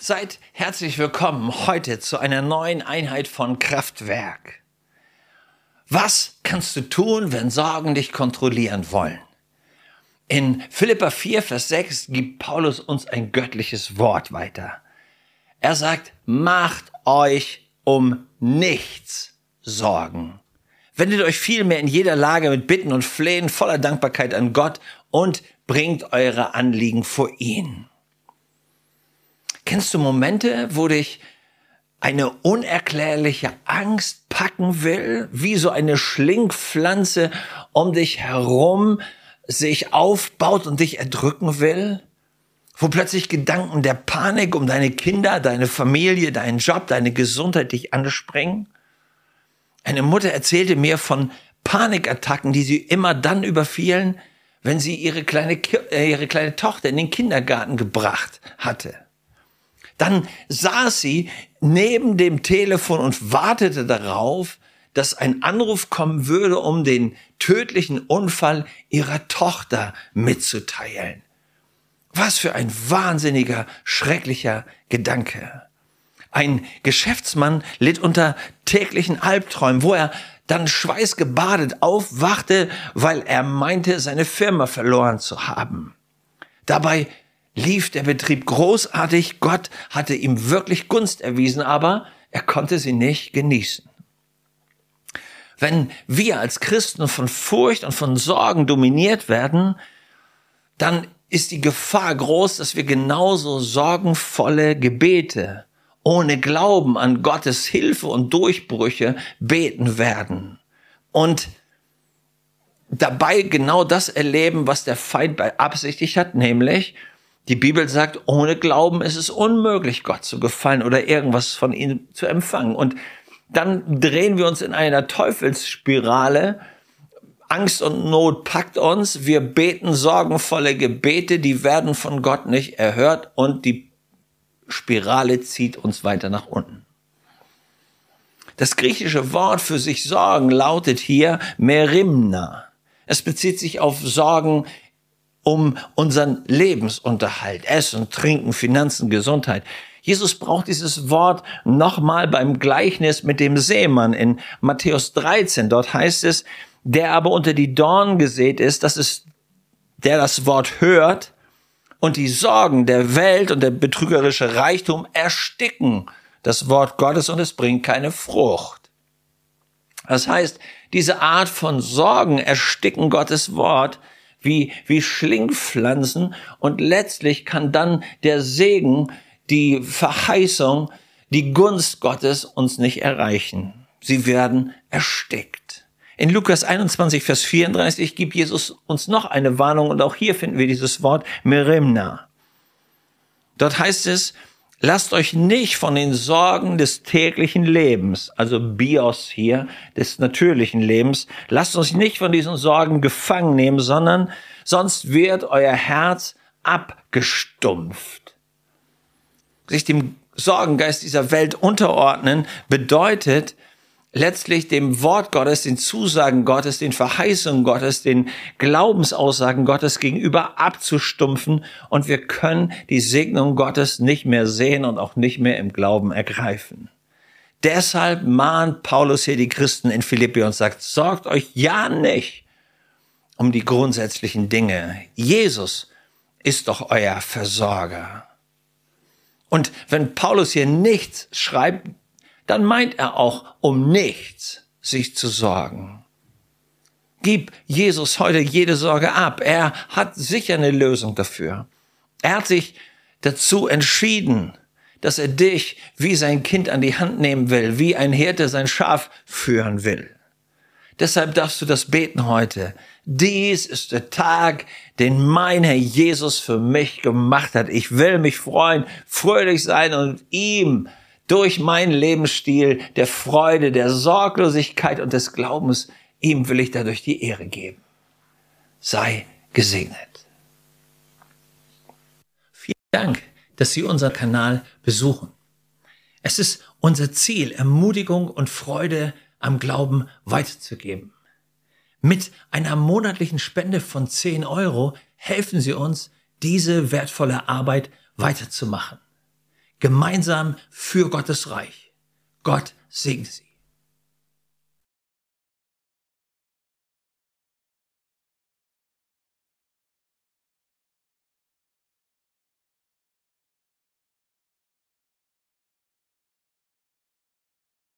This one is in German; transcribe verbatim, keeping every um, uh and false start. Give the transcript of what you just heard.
Seid herzlich willkommen heute zu einer neuen Einheit von Kraftwerk. Was kannst du tun, wenn Sorgen dich kontrollieren wollen? In Philipper vier, Vers sechs gibt Paulus uns ein göttliches Wort weiter. Er sagt, macht euch um nichts Sorgen. Wendet euch vielmehr in jeder Lage mit Bitten und Flehen voller Dankbarkeit an Gott und bringt eure Anliegen vor ihn. Kennst du Momente, wo dich eine unerklärliche Angst packen will, wie so eine Schlingpflanze um dich herum sich aufbaut und dich erdrücken will? Wo plötzlich Gedanken der Panik um deine Kinder, deine Familie, deinen Job, deine Gesundheit dich anspringen? Eine Mutter erzählte mir von Panikattacken, die sie immer dann überfielen, wenn sie ihre kleine, äh, ihre kleine Tochter in den Kindergarten gebracht hatte. Dann saß sie neben dem Telefon und wartete darauf, dass ein Anruf kommen würde, um den tödlichen Unfall ihrer Tochter mitzuteilen. Was für ein wahnsinniger, schrecklicher Gedanke. Ein Geschäftsmann litt unter täglichen Albträumen, wo er dann schweißgebadet aufwachte, weil er meinte, seine Firma verloren zu haben. Dabei lief der Betrieb großartig, Gott hatte ihm wirklich Gunst erwiesen, aber er konnte sie nicht genießen. Wenn wir als Christen von Furcht und von Sorgen dominiert werden, dann ist die Gefahr groß, dass wir genauso sorgenvolle Gebete ohne Glauben an Gottes Hilfe und Durchbrüche beten werden. Und dabei genau das erleben, was der Feind beabsichtigt hat, nämlich die Bibel sagt, ohne Glauben ist es unmöglich, Gott zu gefallen oder irgendwas von ihm zu empfangen. Und dann drehen wir uns in einer Teufelsspirale. Angst und Not packt uns. Wir beten sorgenvolle Gebete, die werden von Gott nicht erhört und die Spirale zieht uns weiter nach unten. Das griechische Wort für sich sorgen lautet hier merimna. Es bezieht sich auf Sorgen um unseren Lebensunterhalt, Essen, Trinken, Finanzen, Gesundheit. Jesus braucht dieses Wort nochmal beim Gleichnis mit dem Sämann in Matthäus dreizehn. Dort heißt es, der aber unter die Dornen gesät ist, das ist der das Wort hört und die Sorgen der Welt und der betrügerische Reichtum ersticken das Wort Gottes und es bringt keine Frucht. Das heißt, diese Art von Sorgen ersticken Gottes Wort wie, wie Schlingpflanzen und letztlich kann dann der Segen, die Verheißung, die Gunst Gottes uns nicht erreichen. Sie werden erstickt. In Lukas einundzwanzig, Vers vierunddreißig gibt Jesus uns noch eine Warnung und auch hier finden wir dieses Wort merimna. Dort heißt es, lasst euch nicht von den Sorgen des täglichen Lebens, also Bios hier, des natürlichen Lebens, lasst uns nicht von diesen Sorgen gefangen nehmen, sondern sonst wird euer Herz abgestumpft. Sich dem Sorgengeist dieser Welt unterordnen bedeutet letztlich dem Wort Gottes, den Zusagen Gottes, den Verheißungen Gottes, den Glaubensaussagen Gottes gegenüber abzustumpfen und wir können die Segnung Gottes nicht mehr sehen und auch nicht mehr im Glauben ergreifen. Deshalb mahnt Paulus hier die Christen in Philippi und sagt, sorgt euch ja nicht um die grundsätzlichen Dinge. Jesus ist doch euer Versorger. Und wenn Paulus hier nichts schreibt, dann meint er auch, um nichts sich zu sorgen. Gib Jesus heute jede Sorge ab. Er hat sicher eine Lösung dafür. Er hat sich dazu entschieden, dass er dich wie sein Kind an die Hand nehmen will, wie ein Hirte sein Schaf führen will. Deshalb darfst du das beten heute. Dies ist der Tag, den mein Herr Jesus für mich gemacht hat. Ich will mich freuen, fröhlich sein und ihm durch meinen Lebensstil der Freude, der Sorglosigkeit und des Glaubens, ihm will ich dadurch die Ehre geben. Sei gesegnet. Vielen Dank, dass Sie unseren Kanal besuchen. Es ist unser Ziel, Ermutigung und Freude am Glauben weiterzugeben. Mit einer monatlichen Spende von zehn Euro helfen Sie uns, diese wertvolle Arbeit weiterzumachen. gemeinsam für Gottes Reich. Gott segne Sie.